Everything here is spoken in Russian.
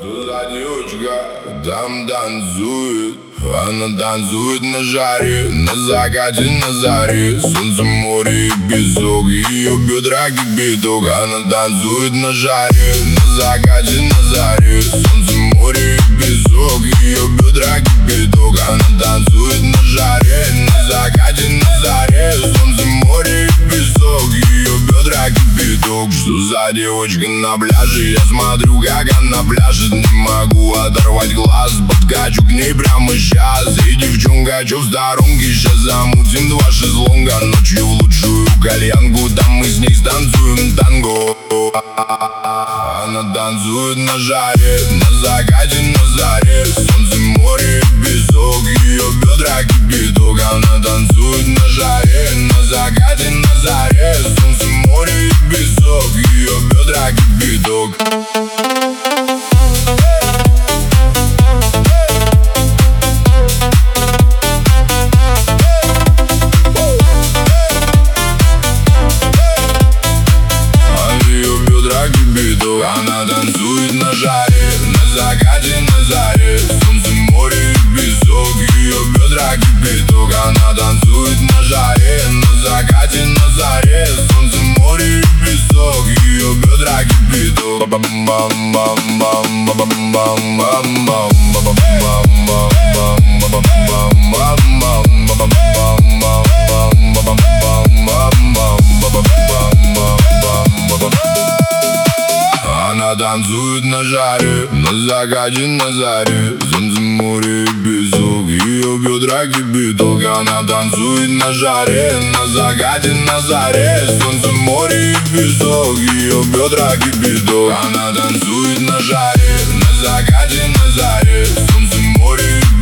За девочка там танцует, она танцует на жаре, на закате, на заре. Солнце, море и песок, ее бедра кипяток. Она танцует на жаре, на закате, на заре. Солнце, море и песок, ее бедра кипяток. Она танцует на жаре, на закате, на заре. Солнце, море и песок, ее бедра кипяток. Что за девочка на пляже? Я смотрю, как она пляшет, не могу оторвать глаз. Подкачу к ней прямо сейчас. И девчонка, чё в сторонке? Сейчас замутим два шезлонга. Ночью в лучшую кальянку, там мы с ней станцуем танго. Она танцует на жаре, на закате, на заре. Солнце, море и песок, ее бедра кипяток. Она танцует на жаре, на закате, на заре. Солнце, море и песок, ее бедра кипяток. Она танцует на жаре, на закате, на заре. Солнце, море и песок, ее бедра кипяток. Она танцует на жаре, на закате, на заре. Солнце, море и песок, ее бедра кипяток. Она танцует на жаре, на закате, на заре. Солнце, море и песок, ее бедра кипяток. Она танцует на жаре, на закате, на заре. Солнце, море и песок, ее бедра кипяток. Она танцует на жаре, на закате, на заре. Солнце, море и